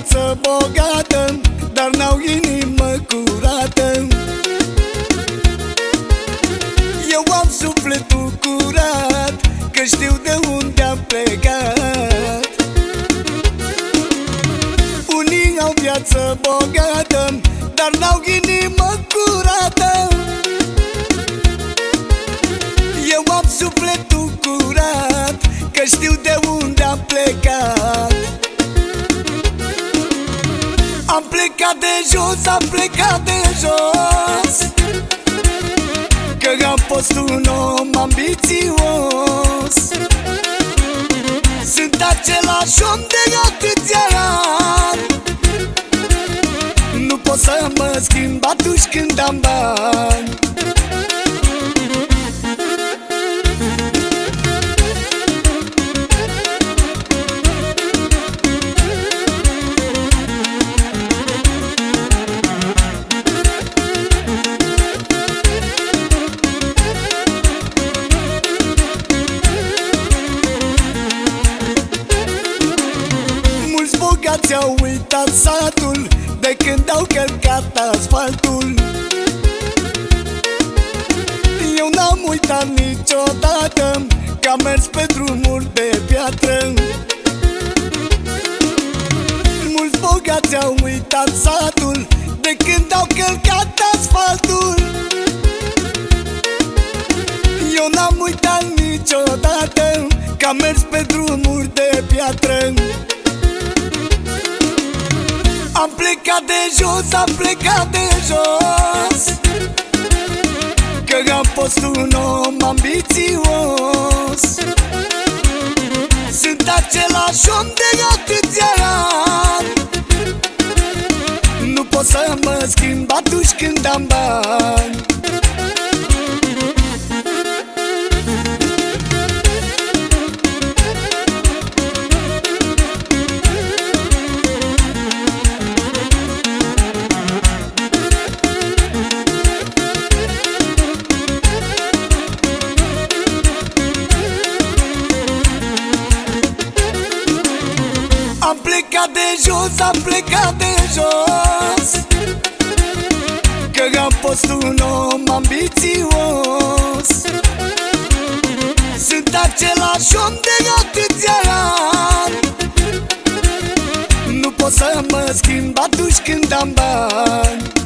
viață bogată, dar n-au inimă curată. Eu am sufletul curat, că știu de unde am plecat. Unii au viață bogată, dar n-au inimă curată. Eu am sufletul curat, că știu de unde am plecat. Am plecat de jos, am plecat de jos, că am fost un om ambițios. Sunt același om de atâția ani, nu pot să mă schimb atunci când am bani. Bogați au uitat satul de când au călcat asfaltul. Eu n-am uitat niciodată că am mers pe drumuri de piatră. Mulți bogați au uitat satul de când au călcat asfaltul. Eu n-am uitat niciodată că am mers pe drumuri de piatră. Am plecat de jos, am plecat de jos, că am fost un om ambițios. Sunt același om de atâția ani, nu pot să mă schimb atunci când am bani. Am plecat de jos, am plecat de jos, că am fost un om ambițios. Sunt același om de atâția ani, nu pot să mă schimb atunci când am bani.